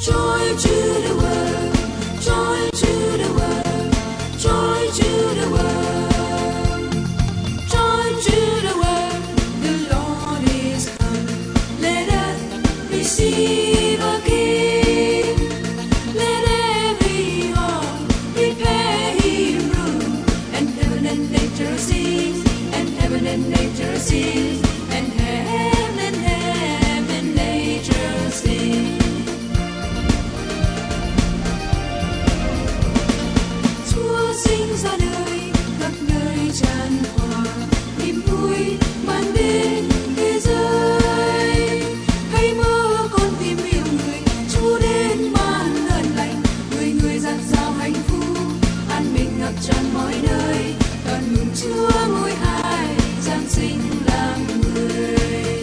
Joy to the world, joy to the world, joy to the world, joy to the world. The Lord is come. Let us receive a King. Let every heart prepare Him room, and heaven and nature sing, and heaven and nature sing, and heaven and nature sing. Chúa sinh ra đời khắp nơi tràn hòa niềm vui mang đến thế giới. Hãy mơ con tìm hiểu người, Chúa đến ban ơn lành, người người dạt dào hạnh phúc, an bình ngập tràn mọi nơi. Đoàn mừng Chúa ngôi hai giáng sinh làm người.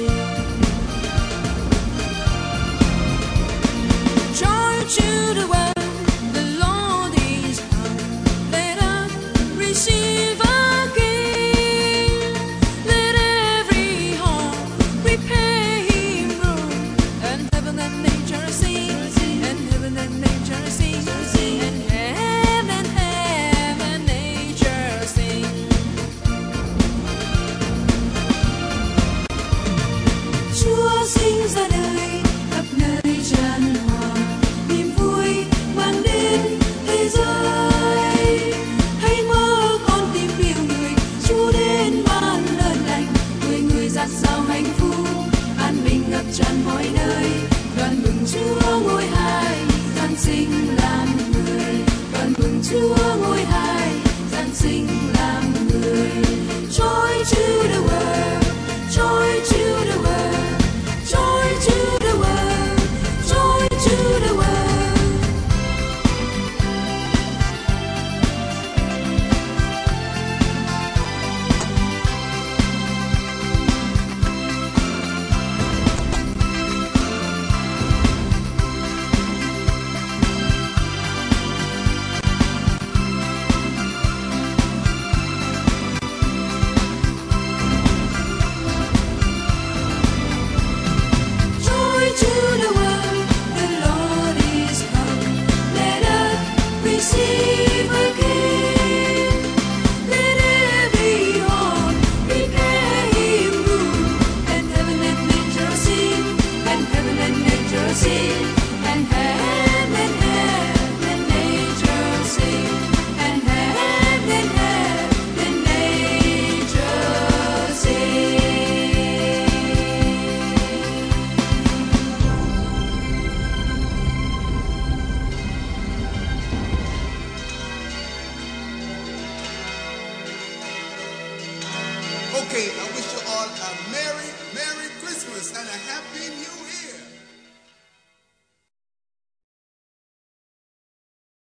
Joy to the world, the Lord is come. Let us receive a King. Let every heart prepare Him room, and heaven and nature sing, and heaven and nature sing, and heaven and nature sing. Chúa sinh ra đời khắp nơi tràn hòa niềm vui mang đến thế giới. Hãy mơ con tìm hiểu người, Chúa đến ban ơn lành, người người dạt dào hạnh phúc, an bình ngập tràn mọi nơi. Đoàn mừng Chúa ngôi hai giáng sinh làm người, đoàn mừng Chúa ngôi hai giáng sinh làm người. Joy to the world, joy to the world, joy to the world, joy to the world. Joy to the world, the Lord is come. Let us receive a King. Let every heart prepare Him room, and heaven and nature sing, and heaven and nature sing, and heaven and nature sing, and heaven and nature sing. Okay, I wish you all a Merry